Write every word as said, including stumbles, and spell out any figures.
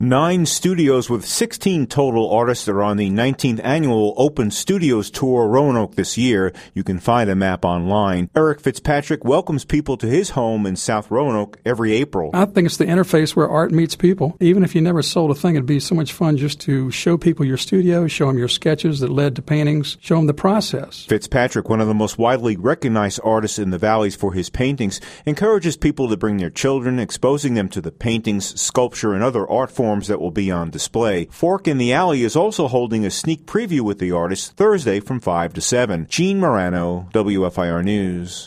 Nine studios with sixteen total artists are on the nineteenth Annual Open Studios Tour Roanoke this year. You can find a map online. Eric Fitzpatrick welcomes people to his home in South Roanoke every April. I think it's the interface where art meets people. Even if you never sold a thing, it'd be so much fun just to show people your studio, show them your sketches that led to paintings, show them the process. Fitzpatrick, one of the most widely recognized artists in the Valleys for his paintings, encourages people to bring their children, exposing them to the paintings, sculpture, and other art forms that will be on display. Fork in the Alley is also holding a sneak preview with the artist Thursday from five to seven. Gene Marano, W F I R News.